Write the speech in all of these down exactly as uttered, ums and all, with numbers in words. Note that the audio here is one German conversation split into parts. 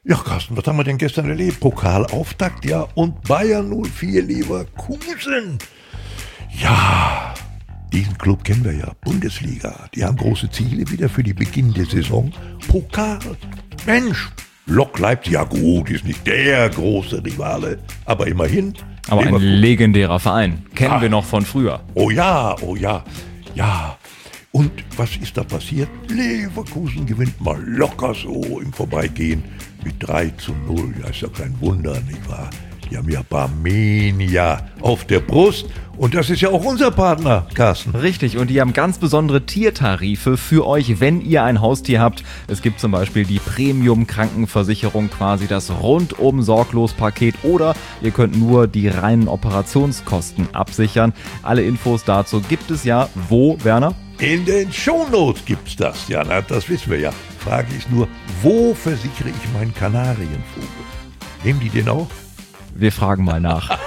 Ja, Carsten, was haben wir denn gestern erlebt? Pokalauftakt, ja, und Bayern null vier Leverkusen. Ja, diesen Club kennen wir ja, Bundesliga. Die haben große Ziele wieder für die Beginn der Saison. Pokal, Mensch, Lok Leipzig, ja gut, ist nicht der große Rivale, aber immerhin. Aber ein legendärer Verein, kennen Ach. wir noch von früher. Oh ja, oh ja, ja. Und was ist da passiert? Leverkusen gewinnt mal locker so im Vorbeigehen mit drei zu null. Ja, ist ja kein Wunder, nicht wahr? Die haben ja Barmenia auf der Brust. Und das ist ja auch unser Partner, Carsten. Richtig, und die haben ganz besondere Tiertarife für euch, wenn ihr ein Haustier habt. Es gibt zum Beispiel die Premium-Krankenversicherung, quasi das Rundum-Sorglos-Paket, oder ihr könnt nur die reinen Operationskosten absichern. Alle Infos dazu gibt es ja wo, Werner? In den Shownotes gibt's das, ja, na, das wissen wir ja. Frage ist nur, wo versichere ich meinen Kanarienvogel? Nehmen die den auch? Wir fragen mal nach.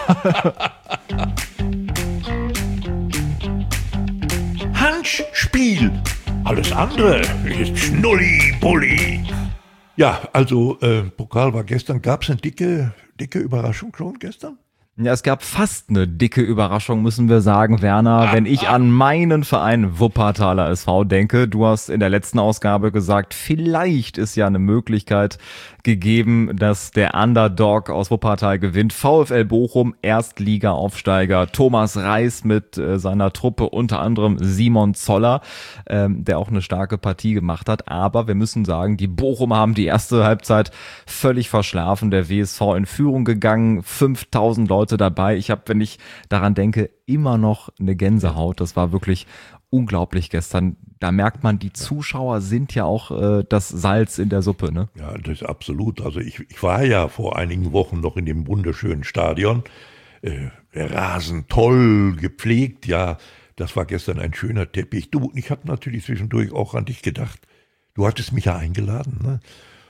Handspiel. Alles andere ist Schnulli-Bulli. Ja, also äh, Pokal war gestern. Gab es eine dicke, dicke Überraschung schon gestern? Ja, es gab fast eine dicke Überraschung, müssen wir sagen, Werner, ah, wenn ich ah. an meinen Verein Wuppertaler S V denke. Du hast in der letzten Ausgabe gesagt, vielleicht ist ja eine Möglichkeit gegeben, dass der Underdog aus Wuppertal gewinnt. VfL Bochum, Erstliga-Aufsteiger, Thomas Reis mit äh, seiner Truppe, unter anderem Simon Zoller, ähm, der auch eine starke Partie gemacht hat. Aber wir müssen sagen, die Bochumer haben die erste Halbzeit völlig verschlafen. Der W S V in Führung gegangen, fünftausend Leute dabei. Ich habe, wenn ich daran denke, immer noch eine Gänsehaut. Das war wirklich unglaublich gestern. Da merkt man, die Zuschauer sind ja auch äh, das Salz in der Suppe, ne? Ja, das ist absolut. Also ich, ich war ja vor einigen Wochen noch in dem wunderschönen Stadion. Äh, der Rasen toll gepflegt, ja. Das war gestern ein schöner Teppich. Du, ich habe natürlich zwischendurch auch an dich gedacht. Du hattest mich ja eingeladen, ne?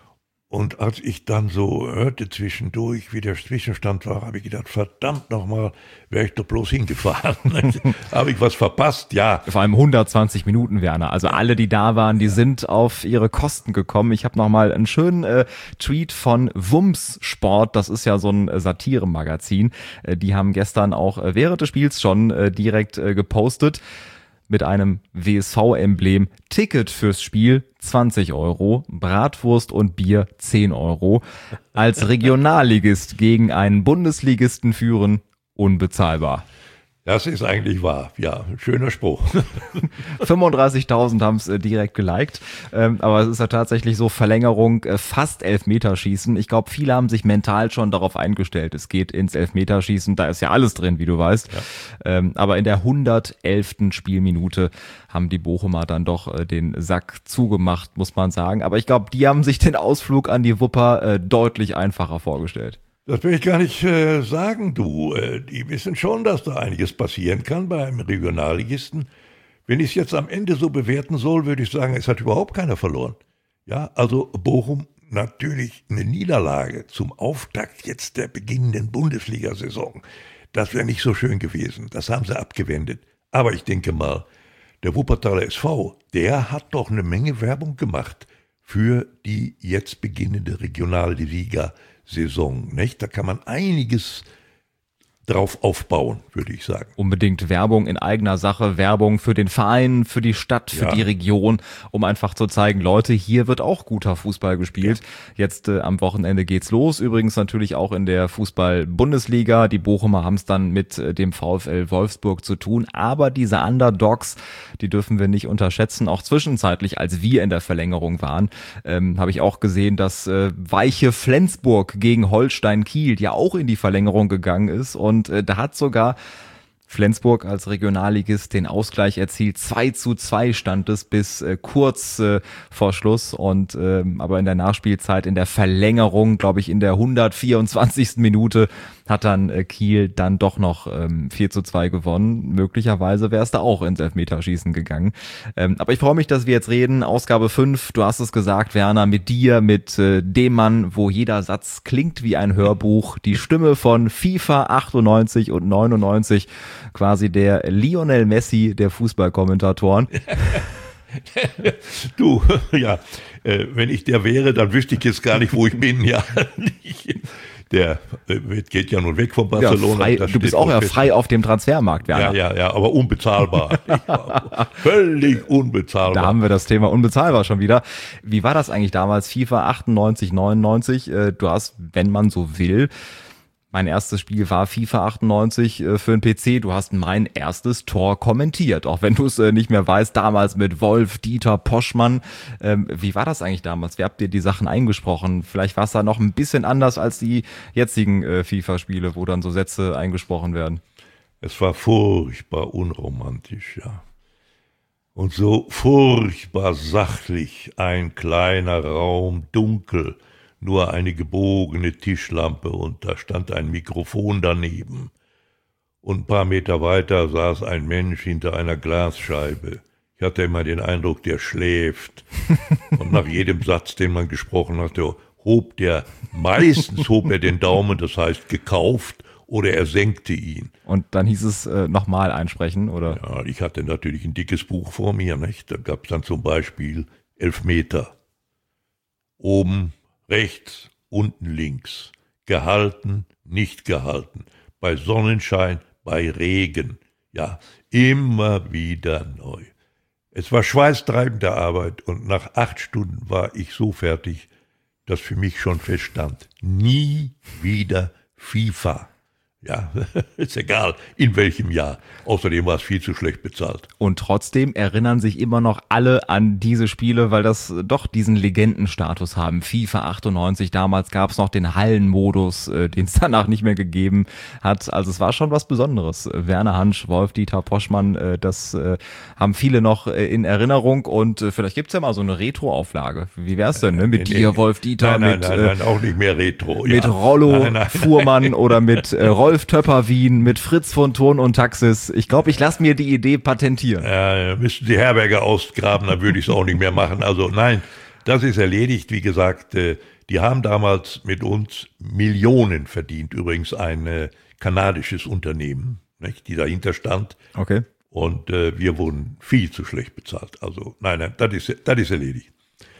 Und als ich dann so hörte zwischendurch, wie der Zwischenstand war, habe ich gedacht, verdammt nochmal, wäre ich doch bloß hingefahren. Habe ich was verpasst? Ja. Vor allem hundertzwanzig Minuten, Werner. Also alle, die da waren, die sind auf ihre Kosten gekommen. Ich habe nochmal einen schönen äh, Tweet von Wumms Sport, das ist ja so ein äh, Satire-Magazin. Äh, die haben gestern auch äh, während des Spiels schon äh, direkt äh, gepostet. Mit einem W S V-Emblem, Ticket fürs Spiel zwanzig Euro, Bratwurst und Bier zehn Euro. Als Regionalligist gegen einen Bundesligisten führen, unbezahlbar. Das ist eigentlich wahr. Ja, schöner Spruch. fünfunddreißigtausend haben es äh, direkt geliked, ähm, aber es ist ja tatsächlich so, Verlängerung, äh, fast Elfmeterschießen. Ich glaube, viele haben sich mental schon darauf eingestellt, es geht ins Elfmeterschießen, da ist ja alles drin, wie du weißt. Ja. Ähm, aber in der hundertelften Spielminute haben die Bochumer dann doch äh, den Sack zugemacht, muss man sagen. Aber ich glaube, die haben sich den Ausflug an die Wupper äh, deutlich einfacher vorgestellt. Das will ich gar nicht äh, sagen, du. Äh, die wissen schon, dass da einiges passieren kann bei einem Regionalligisten. Wenn ich es jetzt am Ende so bewerten soll, würde ich sagen, es hat überhaupt keiner verloren. Ja, also Bochum natürlich eine Niederlage zum Auftakt jetzt der beginnenden Bundesliga-Saison. Das wäre nicht so schön gewesen. Das haben sie abgewendet. Aber ich denke mal, der Wuppertaler S V, der hat doch eine Menge Werbung gemacht für die jetzt beginnende Regionalliga Saison, nicht? Da kann man einiges drauf aufbauen, würde ich sagen. Unbedingt Werbung in eigener Sache, Werbung für den Verein, für die Stadt, für ja. die Region, um einfach zu zeigen, Leute, hier wird auch guter Fußball gespielt. Ja. Jetzt äh, am Wochenende geht's los, übrigens natürlich auch in der Fußball-Bundesliga. Die Bochumer haben es dann mit äh, dem VfL Wolfsburg zu tun, aber diese Underdogs, die dürfen wir nicht unterschätzen. Auch zwischenzeitlich, als wir in der Verlängerung waren, ähm, habe ich auch gesehen, dass äh, weiche Flensburg gegen Holstein Kiel ja auch in die Verlängerung gegangen ist, und Und äh, da hat sogar Flensburg als Regionalligist den Ausgleich erzielt. zwei zu zwei stand es bis äh, kurz äh, vor Schluss. Und äh, aber in der Nachspielzeit, in der Verlängerung, glaube ich, in der hundertvierundzwanzigsten Minute hat dann äh, Kiel dann doch noch ähm, vier zu zwei gewonnen. Möglicherweise wäre es da auch ins Elfmeterschießen gegangen. Ähm, aber ich freue mich, dass wir jetzt reden. Ausgabe fünf, du hast es gesagt, Werner, mit dir, mit äh, dem Mann, wo jeder Satz klingt wie ein Hörbuch. Die Stimme von FIFA achtundneunzig und neunundneunzig, quasi der Lionel Messi der Fußballkommentatoren. Du, ja, äh, wenn ich der wäre, dann wüsste ich jetzt gar nicht, wo ich bin. Ja, der äh, geht ja nun weg von Barcelona. Ja, frei, du bist auch ja frei auf dem Transfermarkt, Werner. Ja, ja, ja, aber unbezahlbar. Ja, völlig unbezahlbar. Da haben wir das Thema unbezahlbar schon wieder. Wie war das eigentlich damals? FIFA achtundneunzig, neunundneunzig. Äh, du hast, wenn man so will, mein erstes Spiel war FIFA achtundneunzig äh, für den P C. Du hast mein erstes Tor kommentiert, auch wenn du es äh, nicht mehr weißt. Damals mit Wolf, Dieter, Poschmann. Ähm, wie war das eigentlich damals? Wie habt ihr die Sachen eingesprochen? Vielleicht war es da noch ein bisschen anders als die jetzigen äh, FIFA-Spiele, wo dann so Sätze eingesprochen werden. Es war furchtbar unromantisch, ja. Und so furchtbar sachlich. Ein kleiner Raum, dunkel. Nur eine gebogene Tischlampe und da stand ein Mikrofon daneben. Und ein paar Meter weiter saß ein Mensch hinter einer Glasscheibe. Ich hatte immer den Eindruck, der schläft. Und nach jedem Satz, den man gesprochen hatte, hob der, meistens hob er den Daumen, das heißt gekauft, oder er senkte ihn. Und dann hieß es äh, nochmal einsprechen, oder? Ja, ich hatte natürlich ein dickes Buch vor mir, nicht? Da gab es dann zum Beispiel Elfmeter. Oben rechts, unten links, gehalten, nicht gehalten, bei Sonnenschein, bei Regen, ja, immer wieder neu. Es war schweißtreibende Arbeit und nach acht Stunden war ich so fertig, dass für mich schon feststand, nie wieder FIFA. Ja, ist egal, in welchem Jahr. Außerdem war es viel zu schlecht bezahlt. Und trotzdem erinnern sich immer noch alle an diese Spiele, weil das doch diesen Legendenstatus haben. FIFA achtundneunzig, damals gab es noch den Hallenmodus, äh, den es danach nicht mehr gegeben hat. Also es war schon was Besonderes. Werner Hansch, Wolf, Dieter, Poschmann, äh, das äh, haben viele noch äh, in Erinnerung. Und äh, vielleicht gibt's ja mal so eine Retro-Auflage. Wie wär's denn, ne? Mit nee, dir, nee. Wolf, Dieter, nein, nein, mit nein, nein, auch nicht mehr Retro. Mit ja. Rollo, nein, nein. Fuhrmann oder mit äh, Rolf Töpper-Wien, mit Fritz von Thurn und Taxis. Ich glaube, ich lasse mir die Idee patentieren. Ja, müssten die Herberge ausgraben, dann würde ich es auch nicht mehr machen. Also nein, das ist erledigt. Wie gesagt, äh, die haben damals mit uns Millionen verdient. Übrigens ein äh, kanadisches Unternehmen, nicht, die dahinter stand. Okay. Und äh, wir wurden viel zu schlecht bezahlt. Also nein, nein, das ist, das ist erledigt.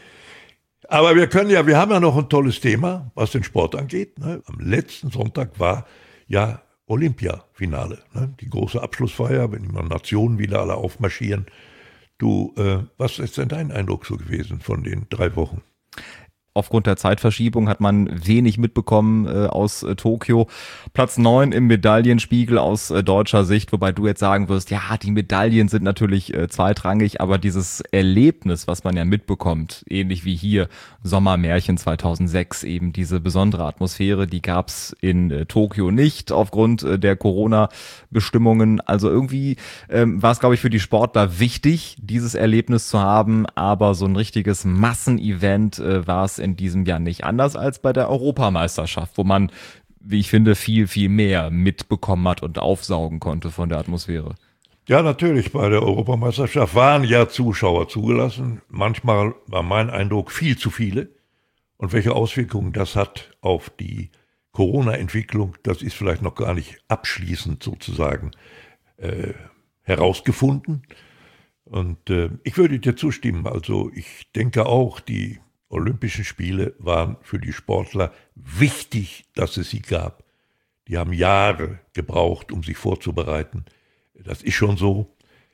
Aber wir können ja, wir haben ja noch ein tolles Thema, was den Sport angeht. Ne? Am letzten Sonntag war ja Olympia-Finale, ne? Die große Abschlussfeier, wenn die Nationen wieder alle aufmarschieren. Du, äh, was ist denn dein Eindruck so gewesen von den drei Wochen? Aufgrund der Zeitverschiebung hat man wenig mitbekommen äh, aus äh, Tokio. Platz neun im Medaillenspiegel aus äh, deutscher Sicht, wobei du jetzt sagen wirst, ja, die Medaillen sind natürlich äh, zweitrangig, aber dieses Erlebnis, was man ja mitbekommt, ähnlich wie hier Sommermärchen zweitausendsechs, eben diese besondere Atmosphäre, die gab's in äh, Tokio nicht aufgrund äh, der Corona-Bestimmungen. Also irgendwie ähm, war es, glaube ich, für die Sportler wichtig, dieses Erlebnis zu haben, aber so ein richtiges Massenevent äh, war es in diesem Jahr nicht, anders als bei der Europameisterschaft, wo man, wie ich finde, viel, viel mehr mitbekommen hat und aufsaugen konnte von der Atmosphäre. Ja, natürlich, bei der Europameisterschaft waren ja Zuschauer zugelassen. Manchmal war mein Eindruck viel zu viele. Und welche Auswirkungen das hat auf die Corona-Entwicklung, das ist vielleicht noch gar nicht abschließend sozusagen äh, herausgefunden. Und äh, ich würde dir zustimmen. Also ich denke auch, die Olympischen Spiele waren für die Sportler wichtig, dass es sie gab. Die haben Jahre gebraucht, um sich vorzubereiten. Das ist schon so.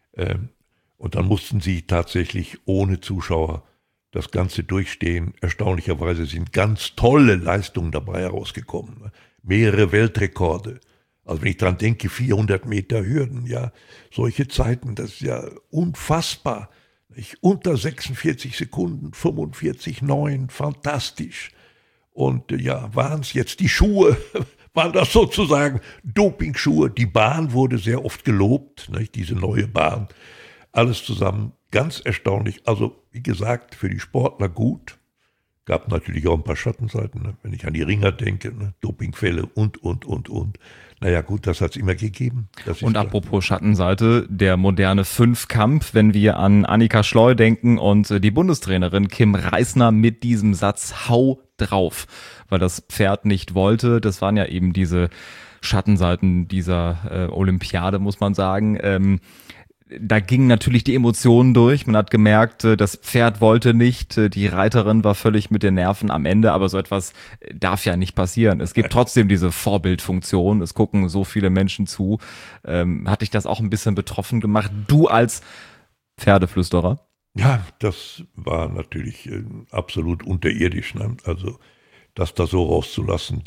Und dann mussten sie tatsächlich ohne Zuschauer das Ganze durchstehen. Erstaunlicherweise sind ganz tolle Leistungen dabei herausgekommen. Mehrere Weltrekorde. Also wenn ich dran denke, vierhundert Meter Hürden, ja, solche Zeiten, das ist ja unfassbar. Ich, unter sechsundvierzig Sekunden, fünfundvierzig Komma neun, fantastisch. Und ja, waren es jetzt die Schuhe, waren das sozusagen Dopingschuhe. Die Bahn wurde sehr oft gelobt, nicht? Diese neue Bahn. Alles zusammen ganz erstaunlich. Also wie gesagt, für die Sportler gut. Gab natürlich auch ein paar Schattenseiten, ne? Wenn ich an die Ringer denke, ne? Dopingfälle und, und, und, und. Naja gut, das hat es immer gegeben. Das und apropos Schattenseite, der moderne Fünfkampf, wenn wir an Annika Schleu denken und die Bundestrainerin Kim Reisner mit diesem Satz "Hau drauf", weil das Pferd nicht wollte. Das waren ja eben diese Schattenseiten dieser äh, Olympiade, muss man sagen. Ähm, Da gingen natürlich die Emotionen durch. Man hat gemerkt, das Pferd wollte nicht, die Reiterin war völlig mit den Nerven am Ende, aber so etwas darf ja nicht passieren. Es gibt trotzdem diese Vorbildfunktion, es gucken so viele Menschen zu. Ähm, hat dich das auch ein bisschen betroffen gemacht? Du als Pferdeflüsterer? Ja, das war natürlich äh, absolut unterirdisch. Ne? Also das da so rauszulassen,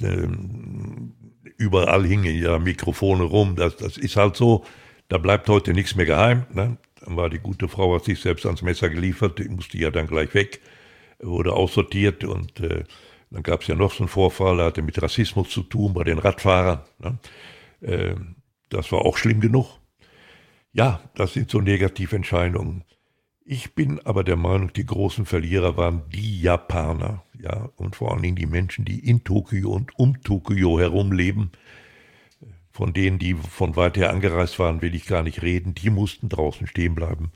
äh, überall hingen ja Mikrofone rum, das, das ist halt so. Da bleibt heute nichts mehr geheim. Ne? Dann war die gute Frau, hat sich selbst ans Messer geliefert, die musste ja dann gleich weg, wurde aussortiert und äh, dann gab es ja noch so einen Vorfall, der hatte mit Rassismus zu tun bei den Radfahrern. Ne? Äh, das war auch schlimm genug. Ja, das sind so Negativentscheidungen. Ich bin aber der Meinung, die großen Verlierer waren die Japaner, ja, und vor allen Dingen die Menschen, die in Tokio und um Tokio herumleben. Von denen, die von weit her angereist waren, will ich gar nicht reden. Die mussten draußen stehen bleiben,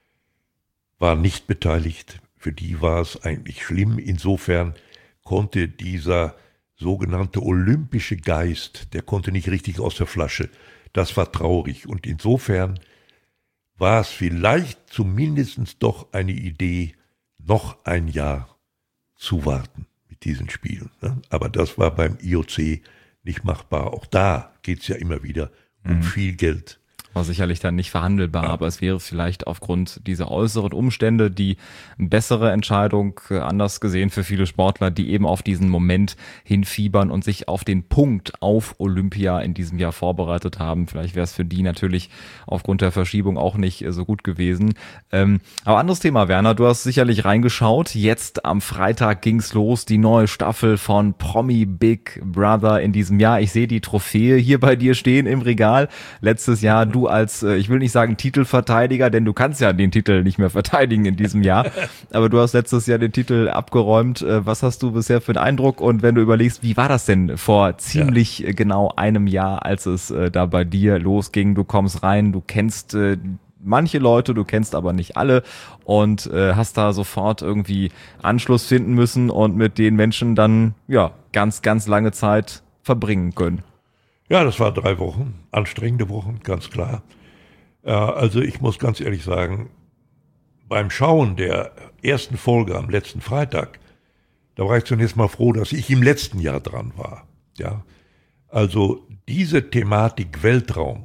waren nicht beteiligt. Für die war es eigentlich schlimm. Insofern konnte dieser sogenannte olympische Geist, der konnte nicht richtig aus der Flasche. Das war traurig. Und insofern war es vielleicht zumindest doch eine Idee, noch ein Jahr zu warten mit diesen Spielen. Aber das war beim I O C nicht machbar. Auch da geht es ja immer wieder um mhm. viel Geld. War sicherlich dann nicht verhandelbar, ja. aber es wäre vielleicht aufgrund dieser äußeren Umstände die bessere Entscheidung, anders gesehen für viele Sportler, die eben auf diesen Moment hinfiebern und sich auf den Punkt auf Olympia in diesem Jahr vorbereitet haben. Vielleicht wäre es für die natürlich aufgrund der Verschiebung auch nicht so gut gewesen. Ähm, aber anderes Thema, Werner, du hast sicherlich reingeschaut. Jetzt am Freitag ging's los, die neue Staffel von Promi Big Brother in diesem Jahr. Ich sehe die Trophäe hier bei dir stehen im Regal. Letztes Jahr du als, ich will nicht sagen Titelverteidiger, denn du kannst ja den Titel nicht mehr verteidigen in diesem Jahr, aber du hast letztes Jahr den Titel abgeräumt. Was hast du bisher für einen Eindruck und wenn du überlegst, wie war das denn vor ziemlich ja. genau einem Jahr, als es da bei dir losging? Du kommst rein, du kennst manche Leute, du kennst aber nicht alle und hast da sofort irgendwie Anschluss finden müssen und mit den Menschen dann ja ganz, ganz lange Zeit verbringen können. Ja, das war drei Wochen, anstrengende Wochen, ganz klar. Äh, also ich muss ganz ehrlich sagen, beim Schauen der ersten Folge am letzten Freitag, da war ich zunächst mal froh, dass ich im letzten Jahr dran war. Ja, also diese Thematik Weltraum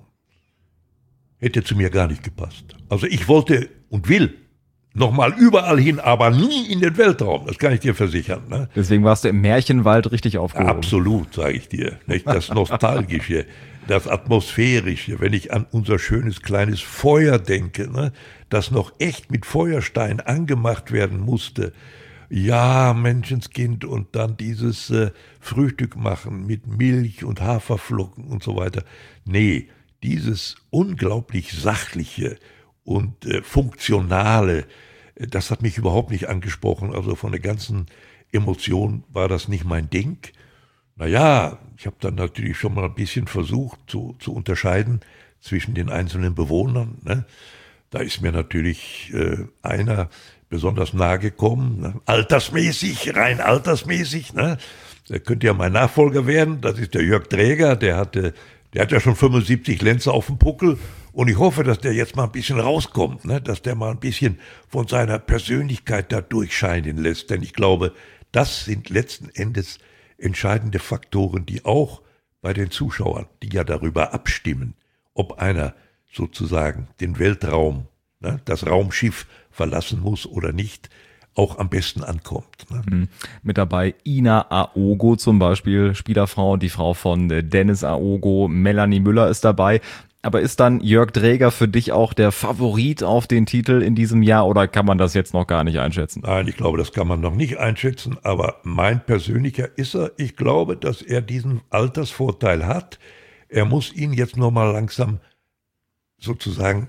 hätte zu mir gar nicht gepasst. Also ich wollte und will nochmal überall hin, aber nie in den Weltraum, das kann ich dir versichern. Ne? Deswegen warst du im Märchenwald richtig aufgehoben. Absolut, sage ich dir. Nicht? Das Nostalgische, das Atmosphärische, wenn ich an unser schönes kleines Feuer denke, ne? Das noch echt mit Feuerstein angemacht werden musste. Ja, Menschenskind, und dann dieses äh, Frühstück machen mit Milch und Haferflocken und so weiter. Nee, dieses unglaublich sachliche und äh, funktionale, das hat mich überhaupt nicht angesprochen. Also von der ganzen Emotion war das nicht mein Ding. Naja, ich habe dann natürlich schon mal ein bisschen versucht zu, zu unterscheiden zwischen den einzelnen Bewohnern. Ne? Da ist mir natürlich äh, einer besonders nahe gekommen, ne? altersmäßig, rein altersmäßig. Ne? Der könnte ja mein Nachfolger werden. Das ist der Jörg Dräger, der hatte, der hat ja schon fünfundsiebzig Lenzer auf dem Puckel. Und ich hoffe, dass der jetzt mal ein bisschen rauskommt, ne? Dass der mal ein bisschen von seiner Persönlichkeit da durchscheinen lässt. Denn ich glaube, das sind letzten Endes entscheidende Faktoren, die auch bei den Zuschauern, die ja darüber abstimmen, ob einer sozusagen den Weltraum, ne, das Raumschiff verlassen muss oder nicht, auch am besten ankommt. Ne? Mhm. Mit dabei Ina Aogo zum Beispiel, Spielerfrau, die Frau von Dennis Aogo, Melanie Müller ist dabei. Aber ist dann Jörg Dräger für dich auch der Favorit auf den Titel in diesem Jahr oder kann man das jetzt noch gar nicht einschätzen? Nein, ich glaube, das kann man noch nicht einschätzen, aber mein persönlicher ist er. Ich glaube, dass er diesen Altersvorteil hat. Er muss ihn jetzt nur mal langsam sozusagen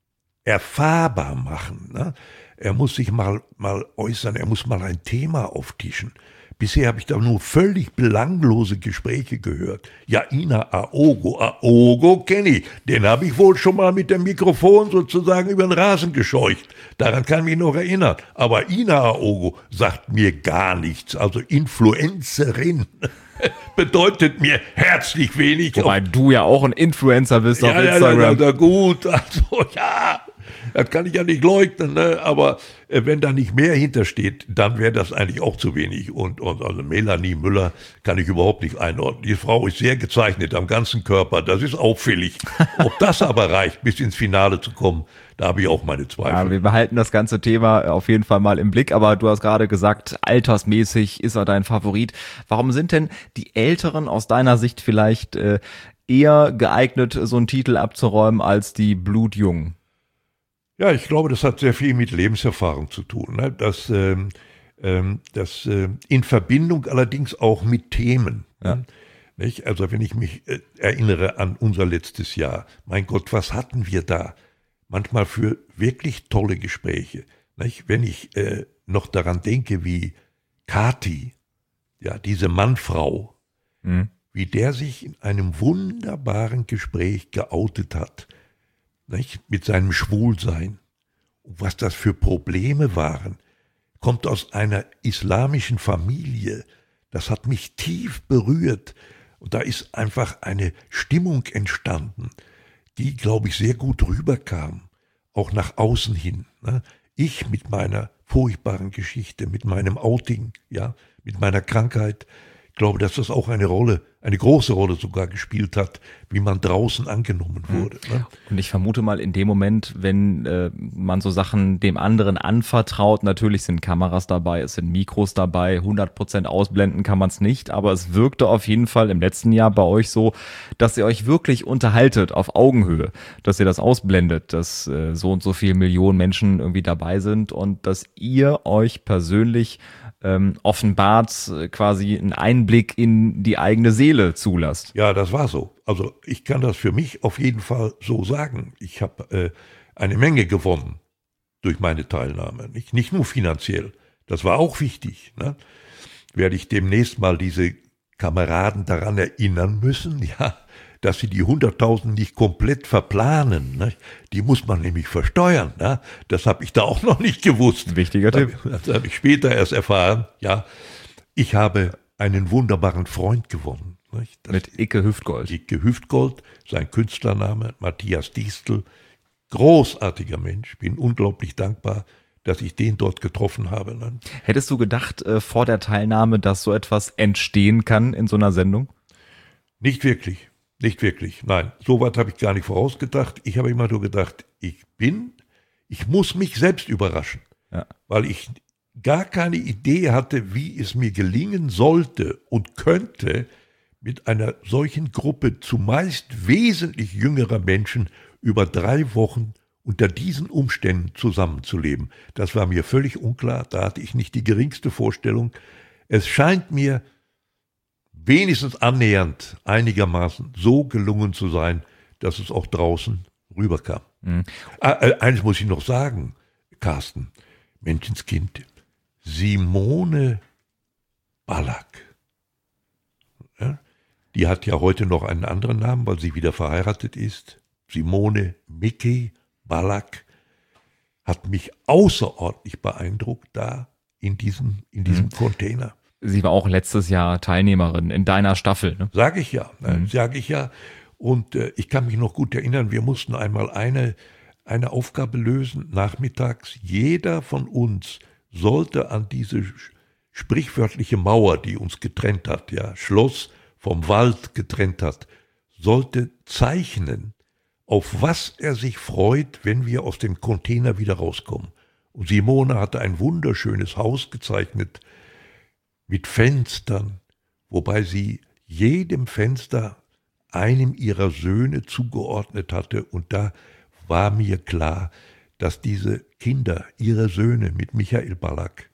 erfahrbar machen. Ne? Er muss sich mal, mal äußern, er muss mal ein Thema auftischen. Bisher habe ich da nur völlig belanglose Gespräche gehört. Ja, Ina Aogo, Aogo kenne ich. Den habe ich wohl schon mal mit dem Mikrofon sozusagen über den Rasen gescheucht. Daran kann ich mich noch erinnern. Aber Ina Aogo sagt mir gar nichts. Also Influencerin. bedeutet mir herzlich wenig. Wobei du ja auch ein Influencer bist ja, auf ja, Instagram. Ja, ja, gut, also ja, das kann ich ja nicht leugnen, ne? Aber äh, wenn da nicht mehr hintersteht, dann wäre das eigentlich auch zu wenig. Und, und also Melanie Müller kann ich überhaupt nicht einordnen. Die Frau ist sehr gezeichnet am ganzen Körper, das ist auffällig. Ob das aber reicht, bis ins Finale zu kommen, da habe ich auch meine Zweifel. Ja, wir behalten das ganze Thema auf jeden Fall mal im Blick, aber du hast gerade gesagt, altersmäßig ist er dein Favorit. Warum sind denn die Älteren aus deiner Sicht vielleicht äh, eher geeignet, so einen Titel abzuräumen, als die Blutjungen? Ja, ich glaube, das hat sehr viel mit Lebenserfahrung zu tun. Ne? Das, ähm, ähm, das äh, in Verbindung allerdings auch mit Themen. Ja. Ne? Nicht? Also wenn ich mich äh, erinnere an unser letztes Jahr, mein Gott, was hatten wir da? Manchmal für wirklich tolle Gespräche. Nicht? Wenn ich äh, noch daran denke, wie Kati, ja, diese Mann-Frau, mhm. wie der sich in einem wunderbaren Gespräch geoutet hat, nicht? Mit seinem Schwulsein. Und was das für Probleme waren, kommt aus einer islamischen Familie. Das hat mich tief berührt. Und da ist einfach eine Stimmung entstanden, die, glaube ich, sehr gut rüberkam, auch nach außen hin. Ne? Ich mit meiner furchtbaren Geschichte, mit meinem Outing, ja, mit meiner Krankheit, ich glaube, dass das auch eine Rolle, eine große Rolle sogar gespielt hat, wie man draußen angenommen wurde. Mhm. Ne? Und ich vermute mal, in dem Moment, wenn äh, man so Sachen dem anderen anvertraut, natürlich sind Kameras dabei, es sind Mikros dabei, hundert Prozent ausblenden kann man es nicht, aber es wirkte auf jeden Fall im letzten Jahr bei euch so, dass ihr euch wirklich unterhaltet auf Augenhöhe, dass ihr das ausblendet, dass äh, so und so viele Millionen Menschen irgendwie dabei sind und dass ihr euch persönlich ähm, offenbart äh, quasi einen Einblick in die eigene Seele zulasst. Ja, das war so. Also ich kann das für mich auf jeden Fall so sagen. Ich habe äh, eine Menge gewonnen durch meine Teilnahme. Nicht, nicht nur finanziell, das war auch wichtig. Ne? Werde ich demnächst mal diese Kameraden daran erinnern müssen, ja, dass sie die hunderttausend nicht komplett verplanen. Ne? Die muss man nämlich versteuern. Ne? Das habe ich da auch noch nicht gewusst. Wichtiger Tipp. Das habe ich später erst erfahren. Ja, ich habe einen wunderbaren Freund gewonnen. Nicht? Mit Icke Hüftgold. Icke Hüftgold, sein Künstlername, Matthias Diestel. Großartiger Mensch, bin unglaublich dankbar, dass ich den dort getroffen habe. Ne? Hättest du gedacht äh, vor der Teilnahme, dass so etwas entstehen kann in so einer Sendung? Nicht wirklich. Nicht wirklich, nein, so weit habe ich gar nicht vorausgedacht. Ich habe immer nur gedacht, ich bin, ich muss mich selbst überraschen, ja. Weil ich gar keine Idee hatte, wie es mir gelingen sollte und könnte, mit einer solchen Gruppe zumeist wesentlich jüngerer Menschen über drei Wochen unter diesen Umständen zusammenzuleben. Das war mir völlig unklar, da hatte ich nicht die geringste Vorstellung. Es scheint mir wenigstens annähernd einigermaßen so gelungen zu sein, dass es auch draußen rüberkam. Mhm. Äh, eines muss ich noch sagen, Carsten, Menschenskind, Simone Ballack, ja, die hat ja heute noch einen anderen Namen, weil sie wieder verheiratet ist. Simone Mickey Ballack hat mich außerordentlich beeindruckt da in diesem, in diesem mhm. Container. Sie war auch letztes Jahr Teilnehmerin in deiner Staffel. Ne? Sag ich ja, mhm. sag ich ja. Und äh, ich kann mich noch gut erinnern, wir mussten einmal eine, eine Aufgabe lösen, nachmittags. Jeder von uns sollte an diese sprichwörtliche Mauer, die uns getrennt hat, ja, Schloss vom Wald getrennt hat, sollte zeichnen, auf was er sich freut, wenn wir aus dem Container wieder rauskommen. Und Simone hatte ein wunderschönes Haus gezeichnet, mit Fenstern, wobei sie jedem Fenster einem ihrer Söhne zugeordnet hatte. Und da war mir klar, dass diese Kinder, ihre Söhne mit Michael Ballack,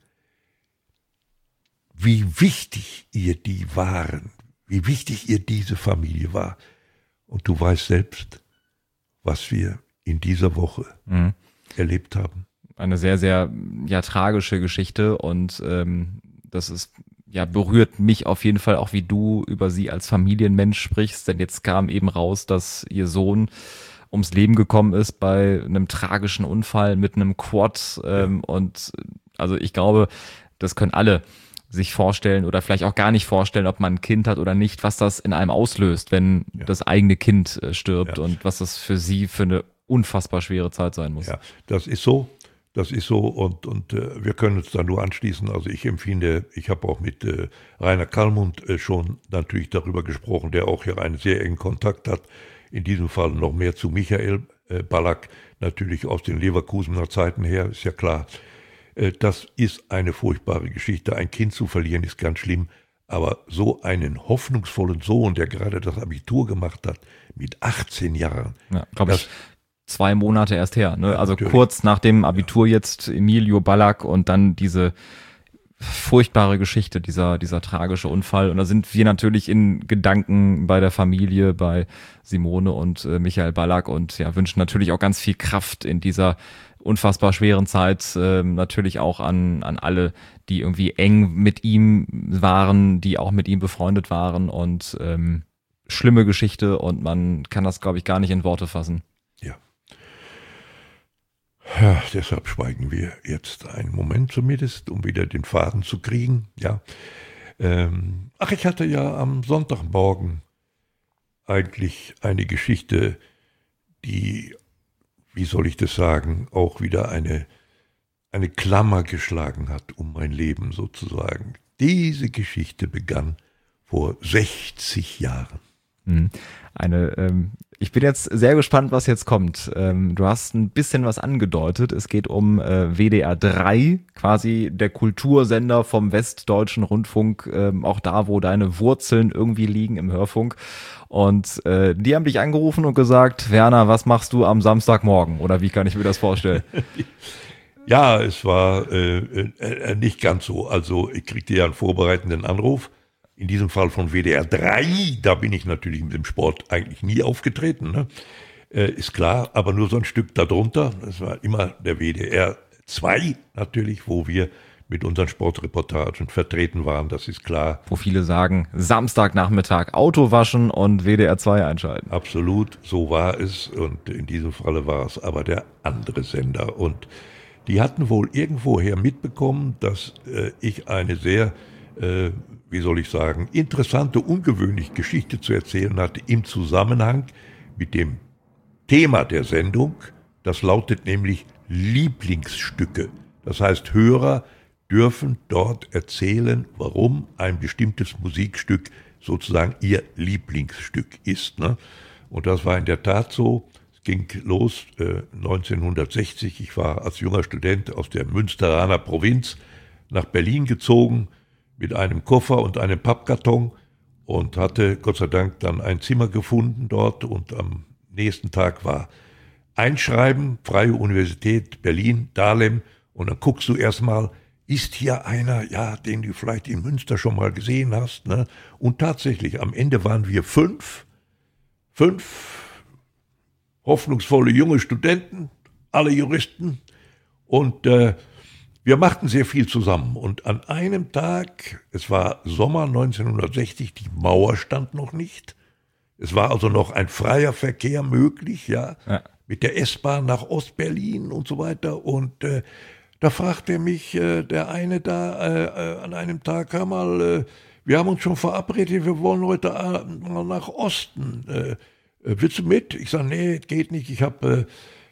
wie wichtig ihr die waren, wie wichtig ihr diese Familie war. Und du weißt selbst, was wir in dieser Woche mhm. erlebt haben. Eine sehr, sehr ja, tragische Geschichte und ähm das ist, ja, berührt mich auf jeden Fall auch, wie du über sie als Familienmensch sprichst, denn jetzt kam eben raus, dass ihr Sohn ums Leben gekommen ist bei einem tragischen Unfall mit einem Quad ähm, ja. und also ich glaube, das können alle sich vorstellen oder vielleicht auch gar nicht vorstellen, ob man ein Kind hat oder nicht, was das in einem auslöst, wenn ja. das eigene Kind äh, stirbt ja. und was das für sie für eine unfassbar schwere Zeit sein muss. Ja, das ist so. Das ist so und, und äh, wir können uns da nur anschließen. Also ich empfinde, ich habe auch mit äh, Rainer Kallmund äh, schon natürlich darüber gesprochen, der auch hier einen sehr engen Kontakt hat. In diesem Fall noch mehr zu Michael äh, Ballack, natürlich aus den Leverkusener Zeiten her, ist ja klar. Äh, das ist eine furchtbare Geschichte. Ein Kind zu verlieren ist ganz schlimm. Aber so einen hoffnungsvollen Sohn, der gerade das Abitur gemacht hat, mit achtzehn Jahren. Ja, glaube ich. Zwei Monate erst her, ne? Also natürlich. Kurz nach dem Abitur jetzt Emilio Ballack und dann diese furchtbare Geschichte, dieser dieser tragische Unfall. Und da sind wir natürlich in Gedanken bei der Familie, bei Simone und äh, Michael Ballack und ja, wünschen natürlich auch ganz viel Kraft in dieser unfassbar schweren Zeit, äh, natürlich auch an an alle, die irgendwie eng mit ihm waren, die auch mit ihm befreundet waren und ähm, schlimme Geschichte und man kann das, glaube ich, gar nicht in Worte fassen. Ja, deshalb schweigen wir jetzt einen Moment zumindest, um wieder den Faden zu kriegen. Ja. Ähm, ach, ich hatte ja am Sonntagmorgen eigentlich eine Geschichte, die, wie soll ich das sagen, auch wieder eine, eine Klammer geschlagen hat um mein Leben sozusagen. Diese Geschichte begann vor sechzig Jahren. Eine, ähm, ich bin jetzt sehr gespannt, was jetzt kommt. Ähm, du hast ein bisschen was angedeutet. Es geht um äh, W D R drei, quasi der Kultursender vom Westdeutschen Rundfunk, ähm, auch da, wo deine Wurzeln irgendwie liegen im Hörfunk. Und äh, die haben dich angerufen und gesagt, Werner, was machst du am Samstagmorgen? Oder wie kann ich mir das vorstellen? Ja, es war äh, äh, nicht ganz so. Also ich kriegte ja einen vorbereitenden Anruf. In diesem Fall von W D R drei, da bin ich natürlich mit dem Sport eigentlich nie aufgetreten, ne? äh, ist klar, aber nur so ein Stück darunter. Das war immer der W D R zwei natürlich, wo wir mit unseren Sportreportagen vertreten waren, das ist klar. Wo viele sagen, Samstagnachmittag Auto waschen und W D R zwei einschalten. Absolut, so war es und in diesem Falle war es aber der andere Sender und die hatten wohl irgendwoher mitbekommen, dass äh, ich eine sehr äh, wie soll ich sagen, interessante, ungewöhnliche Geschichte zu erzählen hatte im Zusammenhang mit dem Thema der Sendung. Das lautet nämlich Lieblingsstücke. Das heißt, Hörer dürfen dort erzählen, warum ein bestimmtes Musikstück sozusagen ihr Lieblingsstück ist. Ne? Und das war in der Tat so. Es ging los äh, neunzehnhundertsechzig. Ich war als junger Student aus der Münsteraner Provinz nach Berlin gezogen, mit einem Koffer und einem Pappkarton und hatte Gott sei Dank dann ein Zimmer gefunden dort und am nächsten Tag war Einschreiben, Freie Universität Berlin, Dahlem und dann guckst du erstmal, ist hier einer, ja, den du vielleicht in Münster schon mal gesehen hast, ne? Und tatsächlich, am Ende waren wir fünf, fünf hoffnungsvolle junge Studenten, alle Juristen und äh, wir machten sehr viel zusammen und an einem Tag, es war Sommer neunzehnhundertsechzig, die Mauer stand noch nicht. Es war also noch ein freier Verkehr möglich, ja, ja. mit der S-Bahn nach Ostberlin und so weiter. Und äh, da fragte mich äh, der eine da äh, äh, an einem Tag, hör mal, äh, wir haben uns schon verabredet, wir wollen heute äh, mal nach Osten. Äh, äh, willst du mit? Ich sage, nee, geht nicht, ich habe... Äh,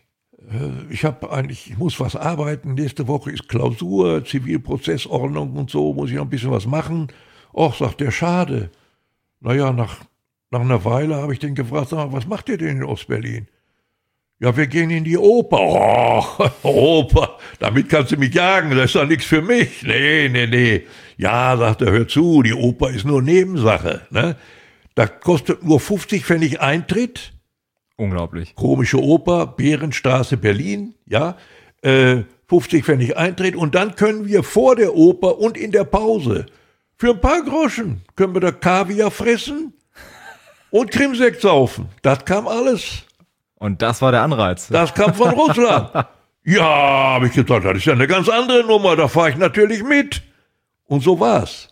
Ich habe eigentlich, ich muss was arbeiten, nächste Woche ist Klausur, Zivilprozessordnung und so, muss ich noch ein bisschen was machen. Och, sagt der, schade. Naja, nach, nach einer Weile habe ich den gefragt, sag mal, was macht ihr denn in Ostberlin? Ja, wir gehen in die Oper. Oh, Oper, damit kannst du mich jagen, das ist doch nichts für mich. Nee, nee, nee. Ja, sagt er, hör zu, die Oper ist nur Nebensache. Ne? Da kostet nur fünfzig Pfennig Eintritt. Unglaublich. Komische Oper, Bärenstraße, Berlin, ja, äh, fünfzig Pfennig Eintritt und dann können wir vor der Oper und in der Pause für ein paar Groschen können wir da Kaviar fressen und Krimsekt saufen. Das kam alles. Und das war der Anreiz. Das kam von Russland. Ja, habe ich gesagt, das ist ja eine ganz andere Nummer, da fahre ich natürlich mit. Und so war's.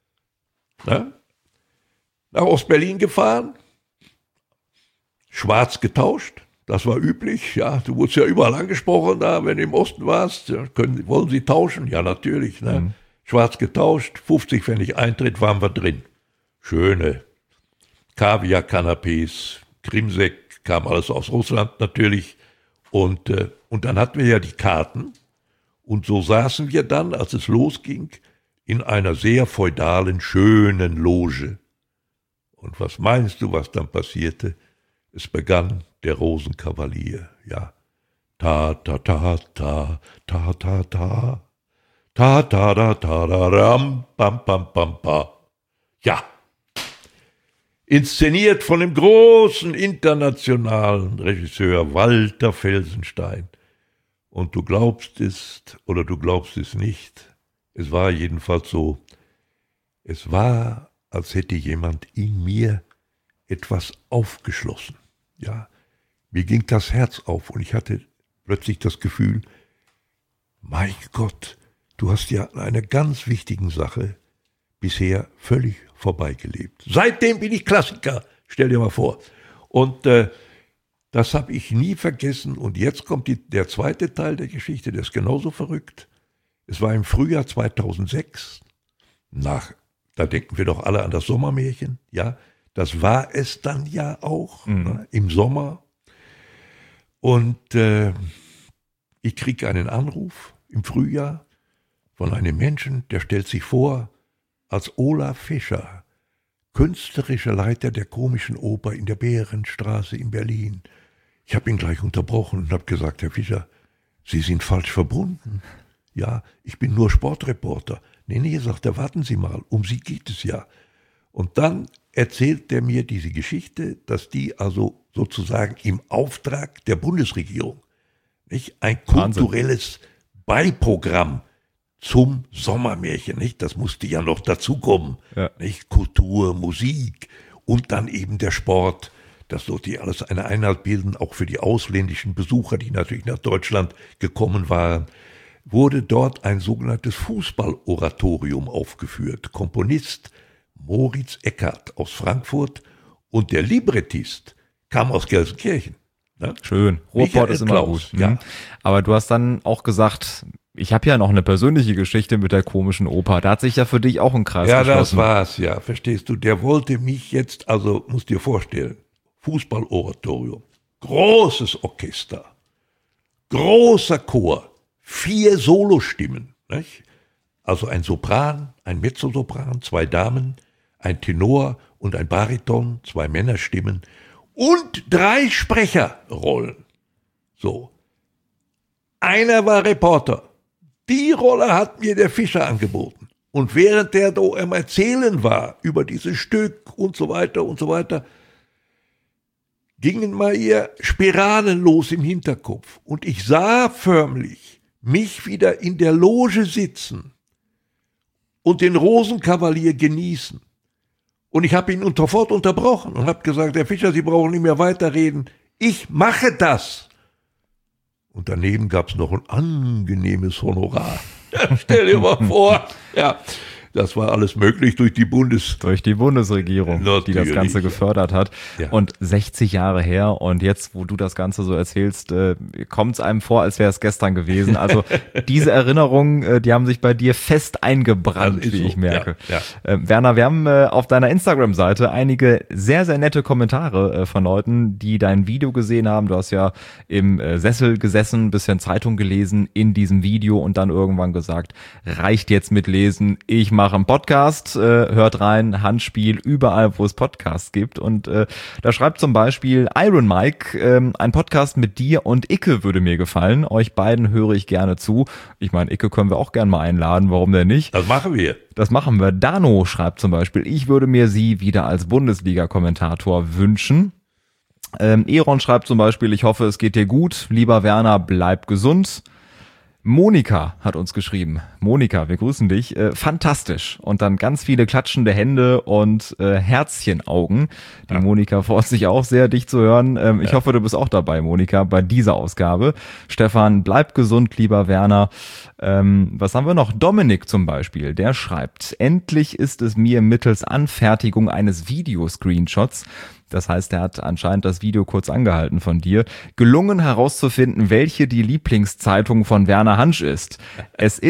Ja? Nach Ostberlin gefahren, schwarz getauscht, das war üblich, ja, du wurdest ja überall angesprochen, da, wenn du im Osten warst, können, wollen sie tauschen? Ja, natürlich, ne? Mhm. schwarz getauscht, fünfzig Pfennig Eintritt, waren wir drin. Schöne Kaviar-Kanapés, Krimsek, kam alles aus Russland natürlich. Und, äh, und dann hatten wir ja die Karten. Und so saßen wir dann, als es losging, in einer sehr feudalen, schönen Loge. Und was meinst du, was dann passierte? Es begann der Rosenkavalier, ja. Ta, ta, ta, ta, ta, ta, ta, ta, ta, ta, ta, ta, ram, pam, pam, pam, pa. Ja. Inszeniert von dem großen internationalen Regisseur Walter Felsenstein. Und du glaubst es oder du glaubst es nicht, es war jedenfalls so, es war, als hätte jemand in mir etwas aufgeschlossen. Ja, mir ging das Herz auf und ich hatte plötzlich das Gefühl, mein Gott, du hast ja an einer ganz wichtigen Sache bisher völlig vorbeigelebt. Seitdem bin ich Klassiker, stell dir mal vor. Und äh, das habe ich nie vergessen. Und jetzt kommt die, der zweite Teil der Geschichte, der ist genauso verrückt. Es war im Frühjahr zweitausendsechs, nach, da denken wir doch alle an das Sommermärchen, ja, das war es dann ja auch, mhm. ne, im Sommer. Und äh, ich kriege einen Anruf im Frühjahr von einem Menschen, der stellt sich vor als Olaf Fischer, künstlerischer Leiter der Komischen Oper in der Behrenstraße in Berlin. Ich habe ihn gleich unterbrochen und habe gesagt, Herr Fischer, Sie sind falsch verbunden. Ja, ich bin nur Sportreporter. Nee, nee, sagt er, warten Sie mal, um Sie geht es ja. Und dann erzählt er mir diese Geschichte, dass die also sozusagen im Auftrag der Bundesregierung, nicht, ein kulturelles Beiprogramm zum Sommermärchen, nicht? Das musste ja noch dazukommen, ja. Nicht? Kultur, Musik und dann eben der Sport. Das sollte ja alles eine Einheit bilden, auch für die ausländischen Besucher, die natürlich nach Deutschland gekommen waren. Wurde dort ein sogenanntes Fußballoratorium aufgeführt. Komponist Moritz Eckert aus Frankfurt und der Librettist kam aus Gelsenkirchen. Ne? Schön, Ruhrpott ist immer gut. Ja. Mhm. Aber du hast dann auch gesagt, ich habe ja noch eine persönliche Geschichte mit der Komischen Oper. Da hat sich ja für dich auch ein Kreis ja, geschlossen. Ja, das war's, ja, verstehst du. Der wollte mich jetzt, also musst dir vorstellen, Fußballoratorium, großes Orchester, großer Chor, vier Solostimmen, nicht? Also ein Sopran, ein Mezzosopran, zwei Damen, ein Tenor und ein Bariton, zwei Männerstimmen und drei Sprecherrollen. So. Einer war Reporter. Die Rolle hat mir der Fischer angeboten. Und während der da am Erzählen war über dieses Stück und so weiter und so weiter, gingen mal ihr Spiralen los im Hinterkopf. Und ich sah förmlich mich wieder in der Loge sitzen und den Rosenkavalier genießen. Und ich habe ihn sofort unterbrochen und habe gesagt, Herr Fischer, Sie brauchen nicht mehr weiterreden. Ich mache das. Und daneben gab es noch ein angenehmes Honorar. Stell dir mal vor. Ja, das war alles möglich durch die Bundes... Durch die Bundesregierung, Natürlich. die das Ganze gefördert hat. Ja. Und sechzig Jahre her und jetzt, wo du das Ganze so erzählst, äh, kommt es einem vor, als wäre es gestern gewesen. Also diese Erinnerungen, äh, die haben sich bei dir fest eingebrannt, wie so. ich merke. Ja, ja. Äh, Werner, wir haben äh, auf deiner Instagram-Seite einige sehr, sehr nette Kommentare äh, von Leuten, die dein Video gesehen haben. Du hast ja im äh, Sessel gesessen, bisschen Zeitung gelesen in diesem Video und dann irgendwann gesagt, reicht jetzt mit Lesen, ich mache einen Podcast, äh, hört rein, Handspiel, überall, wo es Podcasts gibt. Und äh, da schreibt zum Beispiel Iron Mike, äh, ein Podcast mit dir und Icke würde mir gefallen. Euch beiden höre ich gerne zu. Ich meine, Icke können wir auch gerne mal einladen, warum denn nicht? Das machen wir. Das machen wir. Dano schreibt zum Beispiel, ich würde mir sie wieder als Bundesliga-Kommentator wünschen. Ähm, Eron schreibt zum Beispiel, ich hoffe, es geht dir gut. Lieber Werner, bleib gesund. Monika hat uns geschrieben. Monika, wir grüßen dich. Äh, fantastisch. Und dann ganz viele klatschende Hände und äh, Herzchenaugen. Die ja. Monika freut sich auch sehr, dich zu hören. Ähm, ich ja. hoffe, du bist auch dabei, Monika, bei dieser Ausgabe. Stefan, bleib gesund, lieber Werner. Ähm, was haben wir noch? Dominik zum Beispiel, der schreibt, endlich ist es mir mittels Anfertigung eines Videoscreenshots, das heißt, er hat anscheinend das Video kurz angehalten von dir, gelungen herauszufinden, welche die Lieblingszeitung von Werner Hansch ist. Es ist die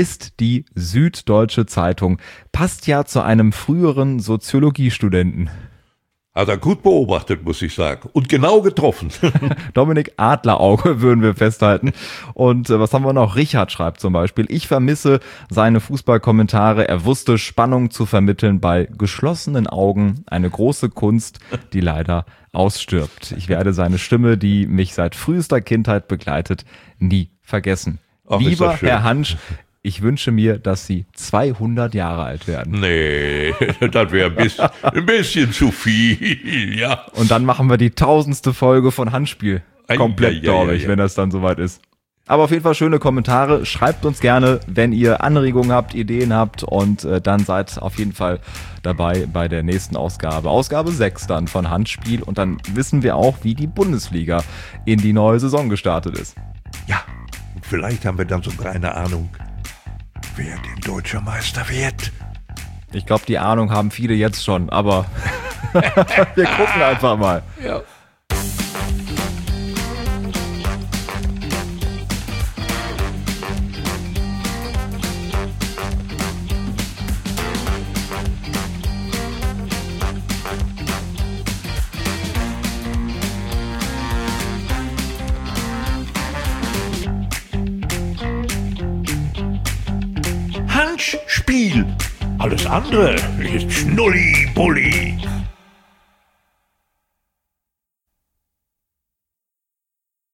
die Süddeutsche Zeitung. Passt ja zu einem früheren Soziologiestudenten. Hat er gut beobachtet, muss ich sagen. Und genau getroffen. Dominik Adlerauge würden wir festhalten. Und äh, was haben wir noch? Richard schreibt zum Beispiel: Ich vermisse seine Fußballkommentare. Er wusste, Spannung zu vermitteln bei geschlossenen Augen. Eine große Kunst, die leider ausstirbt. Ich werde seine Stimme, die mich seit frühester Kindheit begleitet, nie vergessen. Ach, Lieber Herr Hansch, ich wünsche mir, dass Sie zweihundert Jahre alt werden. Nee, das wäre ein bisschen, ein bisschen zu viel, ja. Und dann machen wir die tausendste Folge von Handspiel. Komplett, glaube ich, wenn das dann soweit ist. Aber auf jeden Fall schöne Kommentare. Schreibt uns gerne, wenn ihr Anregungen habt, Ideen habt. Und äh, dann seid auf jeden Fall dabei bei der nächsten Ausgabe. Ausgabe sechs dann von Handspiel. Und dann wissen wir auch, wie die Bundesliga in die neue Saison gestartet ist. Ja, und vielleicht haben wir dann sogar eine Ahnung, wer denn deutscher Meister wird. Ich glaube, die Ahnung haben viele jetzt schon, aber wir gucken einfach mal. Ja. Handspiel. Alles andere ist Schnulli-Bulli.